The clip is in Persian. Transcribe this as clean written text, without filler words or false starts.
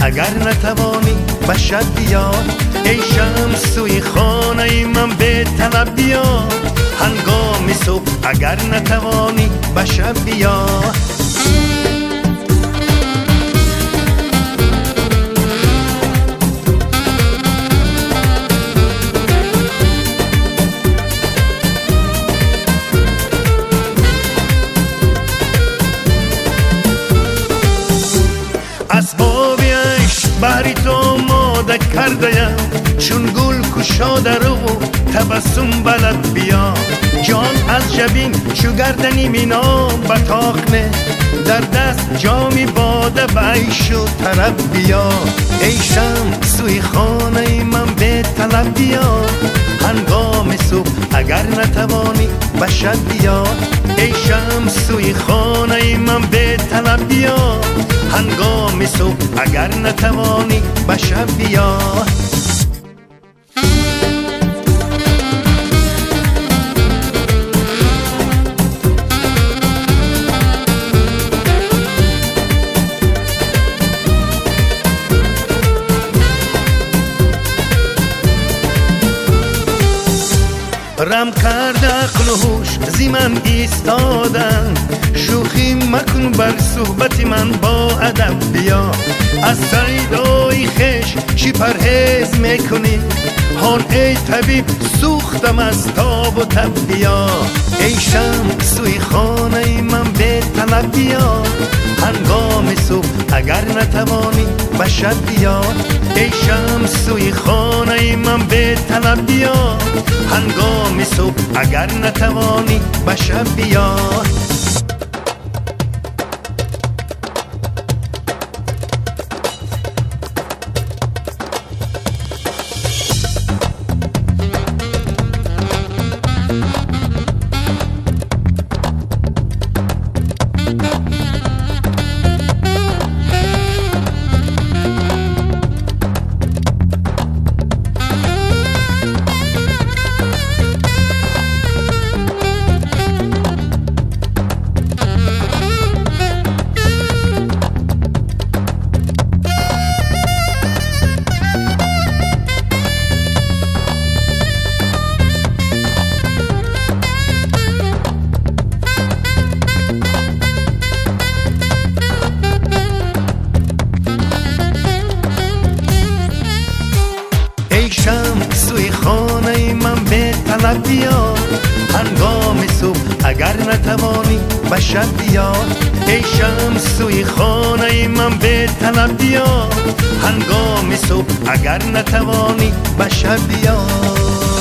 اگر نتوانی به شب بیا. ای شمس سوی خانه من به طلب بیا. هنگام صبح اگر نتوانی به شب بیا. اسبابیش بهری تو آماده کردیم، چون گل کشاده رو تبسم بلد بیا. جان از جبین چو گردنی مینا بطاقنه، در دست جامی باده به عیش و طرب بیا. ای شمس سوی خانه من به طلب بیا. هنگام صبح اگر نتوانی به شب بیا. ای شمس سوی خانه من به طلب بیا. هنگام صبح اگر نتوانی به شب بیا. رم کرده عقل و هوش زی من ایستادن، شوخی مکن بر صحبت من با ادب بیا. از سیدای خش چی پرهیز میکنی؟ هان ای طبیب سوختم از تاب و تب بیا. ای شمس سوی خانه من به طلب بیا. هنگام صبح اگر نتوانی به شب بیا. ای شمس سوی خانه من به طلب بیا. هنگام صبح اگر نتوانی به شب بیا. سوی خانه من به طلب بیا. هنگام صبح اگر نتوانی به شب بیا. ای شمس سوی خانه من به طلب بیا. هنگام صبح اگر نتوانی به شب بیا.